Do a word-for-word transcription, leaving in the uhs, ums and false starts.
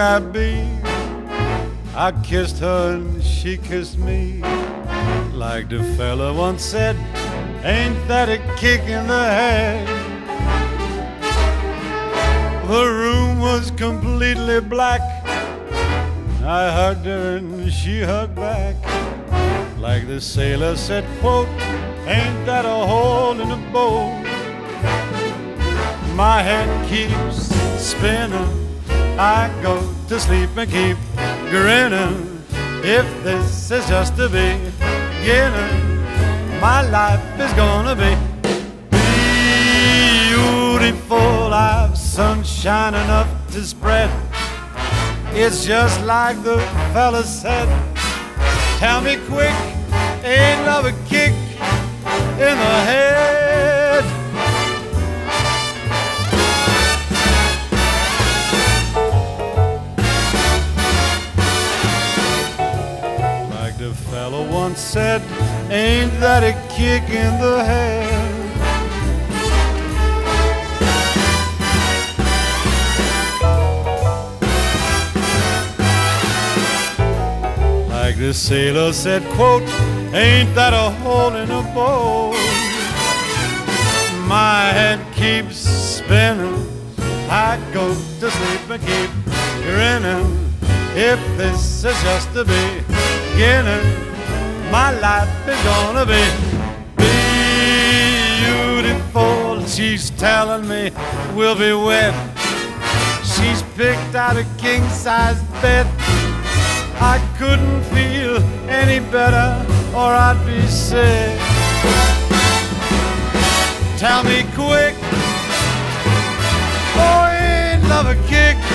I'd be. I kissed her and she kissed me. Like the fella once said, ain't that a kick in the head? The room was completely black. I hugged her and she hugged back. Like the sailor said, quote, ain't that a hole in the boat? My head keeps spinning. I go to sleep and keep grinning. If this is just the beginning, my life is gonna be beautiful. I've sunshine enough to spread. It's just like the fella said. Tell me quick, ain't love a kick in the head? Like the fella once said, ain't that a kick in the head? Like the sailor said, quote, ain't that a hole in a boat? My head keeps spinning. I go to sleep and keep grinning. If this is just the beginning, my life is gonna be beautiful. She's telling me we'll be wed. She's picked out a king-size bed. I couldn't feel any better or I'd be sick. Tell me quick, oh, ain't love a kick